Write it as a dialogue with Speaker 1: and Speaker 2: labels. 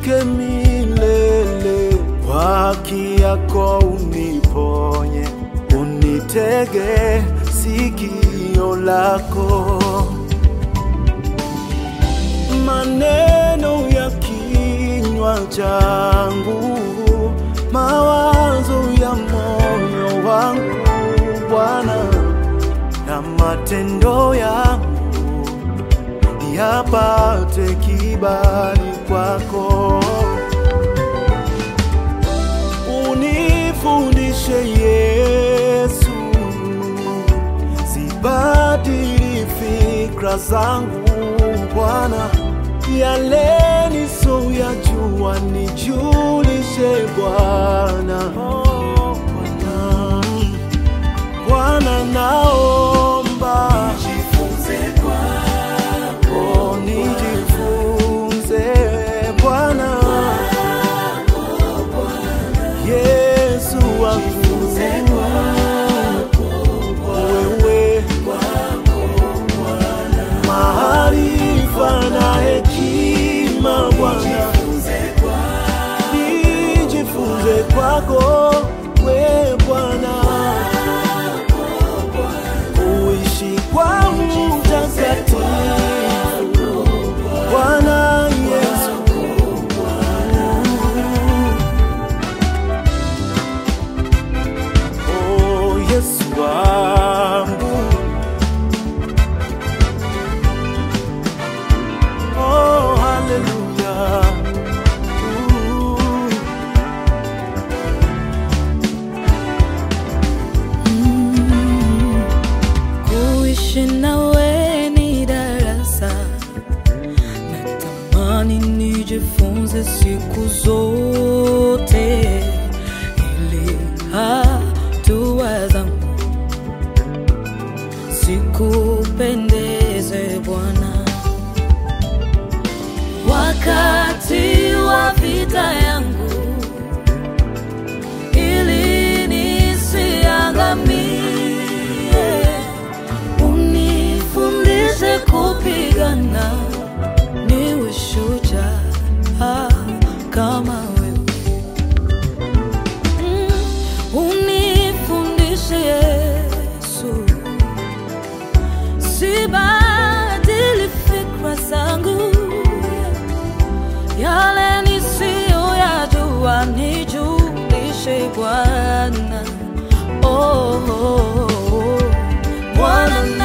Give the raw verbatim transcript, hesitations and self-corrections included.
Speaker 1: unishike milele, kwa haki yako uniponye, unitege sikio lako. Maneno ya kinywa changu, mawazo ya moyo wangu Bwana, na matendo yangu yapate kibali kwako. Unifundishe Yesu, sibadili fikra zangu Bwana, yale nisoyajua nijulishe Bwana. Oh, Bwana, Bwana naomba nijifunze kwako, oh, nijifunze Bwana, Yesu wangu, wewe maarifa na hekima Bwana, nijifunze kwako we Bwana, kuishi kwa utakatifu Bwana Yesu. Oh Yesu wangu, oh hallelujah.
Speaker 2: Kuishi nawe ni darasa, natamani nijifunze siku zote, ili hatua zangu zikupendeze Bwana. Wakati wa vita yangu, ili nisiangamie, unifundishe kupigana, niwe shujaa kama wewe. Mm, unifundishe Yesu, sibadili fikra zangu, yale nisiyoyajua nijulishe Bwana. Oh, oh, oh, Bwana.